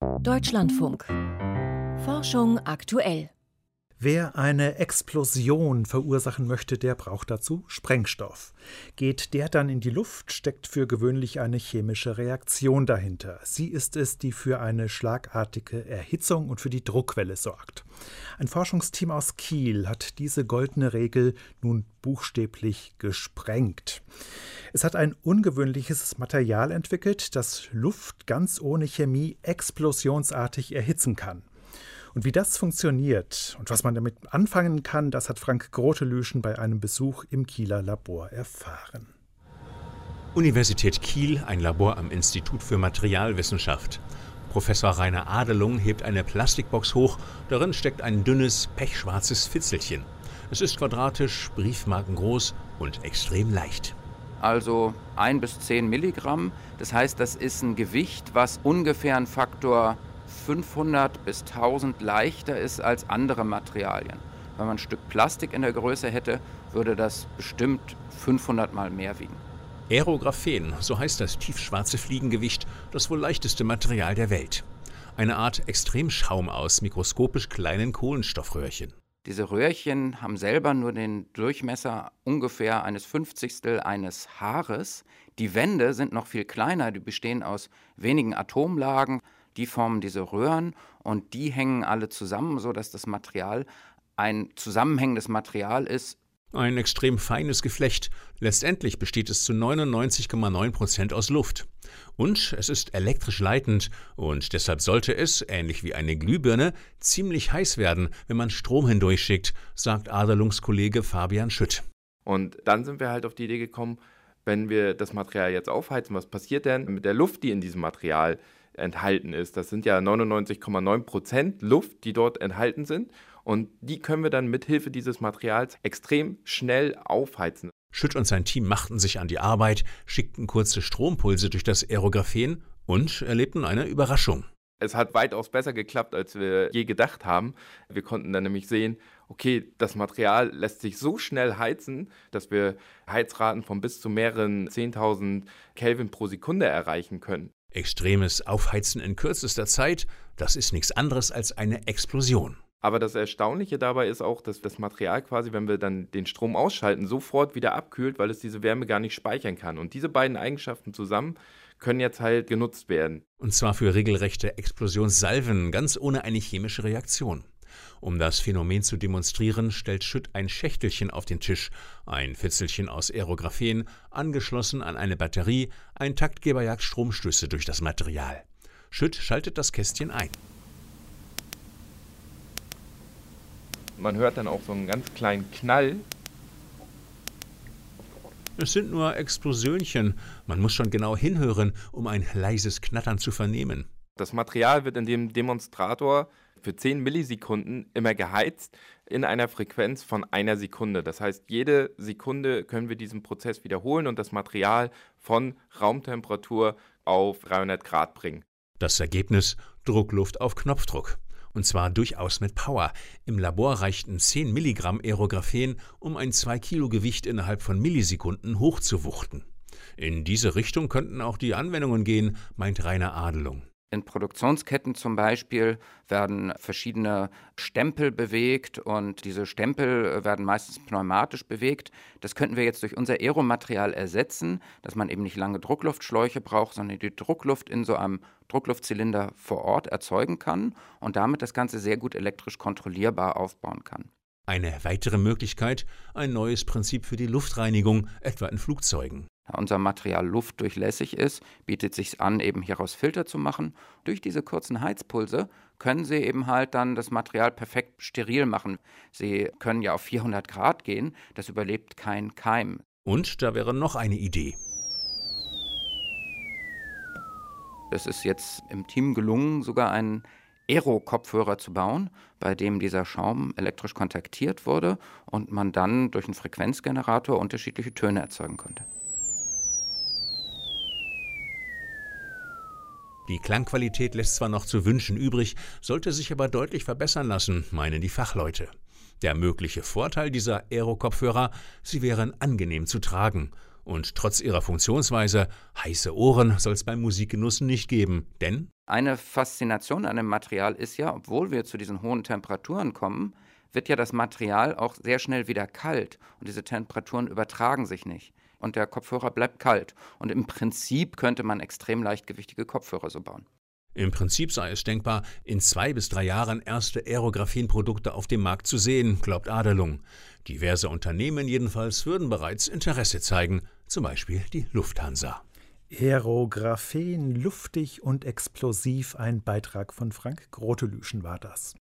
Deutschlandfunk. Forschung aktuell. Wer eine Explosion verursachen möchte, der braucht dazu Sprengstoff. Geht der dann in die Luft, steckt für gewöhnlich eine chemische Reaktion dahinter. Sie ist es, die für eine schlagartige Erhitzung und für die Druckwelle sorgt. Ein Forschungsteam aus Kiel hat diese goldene Regel nun buchstäblich gesprengt. Es hat ein ungewöhnliches Material entwickelt, das Luft ganz ohne Chemie explosionsartig erhitzen kann. Und wie das funktioniert und was man damit anfangen kann, das hat Frank Grotelüschen bei einem Besuch im Kieler Labor erfahren. Universität Kiel, ein Labor am Institut für Materialwissenschaft. Professor Rainer Adelung hebt eine Plastikbox hoch, darin steckt ein dünnes, pechschwarzes Fitzelchen. Es ist quadratisch, briefmarkengroß und extrem leicht. Also 1 bis 10 Milligramm, das heißt, das ist ein Gewicht, was ungefähr ein Faktor 500 bis 1000 leichter ist als andere Materialien. Wenn man ein Stück Plastik in der Größe hätte, würde das bestimmt 500 Mal mehr wiegen. Aerographen, so heißt das tiefschwarze Fliegengewicht, das wohl leichteste Material der Welt. Eine Art Extremschaum aus mikroskopisch kleinen Kohlenstoffröhrchen. Diese Röhrchen haben selber nur den Durchmesser ungefähr eines 50stel eines Haares. Die Wände sind noch viel kleiner, die bestehen aus wenigen Atomlagen. Die formen diese Röhren und die hängen alle zusammen, sodass das Material ein zusammenhängendes Material ist. Ein extrem feines Geflecht. Letztendlich besteht es zu 99,9% aus Luft. Und es ist elektrisch leitend und deshalb sollte es, ähnlich wie eine Glühbirne, ziemlich heiß werden, wenn man Strom hindurchschickt, sagt Adelungs Kollege Fabian Schütt. Und dann sind wir halt auf die Idee gekommen, wenn wir das Material jetzt aufheizen, was passiert denn mit der Luft, die in diesem Material enthalten ist? Das sind ja 99,9% Luft, die dort enthalten sind. Und die können wir dann mithilfe dieses Materials extrem schnell aufheizen. Schütt und sein Team machten sich an die Arbeit, schickten kurze Strompulse durch das Aerographen und erlebten eine Überraschung. Es hat weitaus besser geklappt, als wir je gedacht haben. Wir konnten dann nämlich sehen, okay, das Material lässt sich so schnell heizen, dass wir Heizraten von bis zu mehreren 10.000 Kelvin pro Sekunde erreichen können. Extremes Aufheizen in kürzester Zeit, das ist nichts anderes als eine Explosion. Aber das Erstaunliche dabei ist auch, dass das Material quasi, wenn wir dann den Strom ausschalten, sofort wieder abkühlt, weil es diese Wärme gar nicht speichern kann. Und diese beiden Eigenschaften zusammen können jetzt halt genutzt werden. Und zwar für regelrechte Explosionssalven, ganz ohne eine chemische Reaktion. Um das Phänomen zu demonstrieren, stellt Schütt ein Schächtelchen auf den Tisch, ein Fitzelchen aus Aerographen, angeschlossen an eine Batterie, ein Taktgeber jagt Stromstöße durch das Material. Schütt schaltet das Kästchen ein. Man hört dann auch so einen ganz kleinen Knall. Es sind nur Explosionchen. Man muss schon genau hinhören, um ein leises Knattern zu vernehmen. Das Material wird in dem Demonstrator für 10 Millisekunden immer geheizt in einer Frequenz von 1 Sekunde. Das heißt, jede Sekunde können wir diesen Prozess wiederholen und das Material von Raumtemperatur auf 300 Grad bringen. Das Ergebnis: Druckluft auf Knopfdruck. Und zwar durchaus mit Power. Im Labor reichten 10 Milligramm Aerographen, um ein 2-Kilo-Gewicht innerhalb von Millisekunden hochzuwuchten. In diese Richtung könnten auch die Anwendungen gehen, meint Rainer Adelung. In Produktionsketten zum Beispiel werden verschiedene Stempel bewegt und diese Stempel werden meistens pneumatisch bewegt. Das könnten wir jetzt durch unser Aeromaterial ersetzen, dass man eben nicht lange Druckluftschläuche braucht, sondern die Druckluft in so einem Druckluftzylinder vor Ort erzeugen kann und damit das Ganze sehr gut elektrisch kontrollierbar aufbauen kann. Eine weitere Möglichkeit, ein neues Prinzip für die Luftreinigung, etwa in Flugzeugen. Da unser Material luftdurchlässig ist, bietet es sich an, eben hieraus Filter zu machen. Durch diese kurzen Heizpulse können Sie eben halt dann das Material perfekt steril machen. Sie können ja auf 400 Grad gehen, das überlebt kein Keim. Und da wäre noch eine Idee. Es ist jetzt im Team gelungen, sogar einen Aero-Kopfhörer zu bauen, bei dem dieser Schaum elektrisch kontaktiert wurde und man dann durch einen Frequenzgenerator unterschiedliche Töne erzeugen konnte. Die Klangqualität lässt zwar noch zu wünschen übrig, sollte sich aber deutlich verbessern lassen, meinen die Fachleute. Der mögliche Vorteil dieser Aero-Kopfhörer: sie wären angenehm zu tragen. Und trotz ihrer Funktionsweise, heiße Ohren soll es beim Musikgenuss nicht geben, denn Eine Faszination an dem Material ist ja, obwohl wir zu diesen hohen Temperaturen kommen, wird ja das Material auch sehr schnell wieder kalt und diese Temperaturen übertragen sich nicht. Und der Kopfhörer bleibt kalt. Und im Prinzip könnte man extrem leichtgewichtige Kopfhörer so bauen. Im Prinzip sei es denkbar, in 2 bis 3 Jahren erste Aerographen-Produkte auf dem Markt zu sehen, glaubt Adelung. Diverse Unternehmen jedenfalls würden bereits Interesse zeigen, zum Beispiel die Lufthansa. Aerographen, luftig und explosiv, ein Beitrag von Frank Grotelüschen war das.